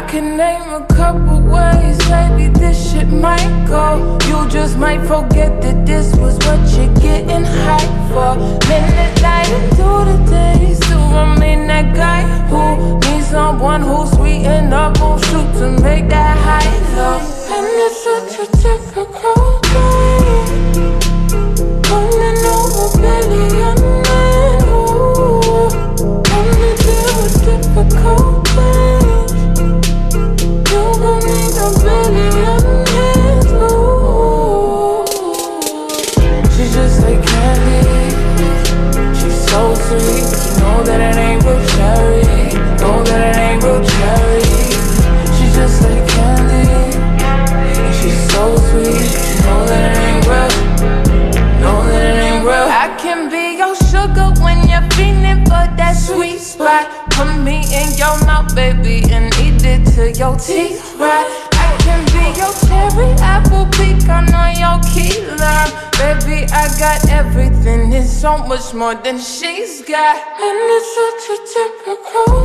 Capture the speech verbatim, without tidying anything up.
can name a couple ways, maybe this shit might go. You just might forget that this was what you're getting hype for. Minute night into the day, still remain that guy who needs someone who's sweetened up on shoot to make that high low. And it's such a typical day, running over billion men who only deal with difficult things. You gon' need a billion hands, ooh. She's just like candy, she's so sweet. You know that it ain't real cherry, know that it ain't real cherry. She's just like candy, and she's so sweet. You know that it ain't real, know that it ain't real. I can be your sugar when you're feeling for that sweet spot. Put me in your mouth, baby, and eat it till your teeth rot. I can be your cherry apple pecan on your key lime. Baby, I got everything, it's so much more than she's got. And it's such a typical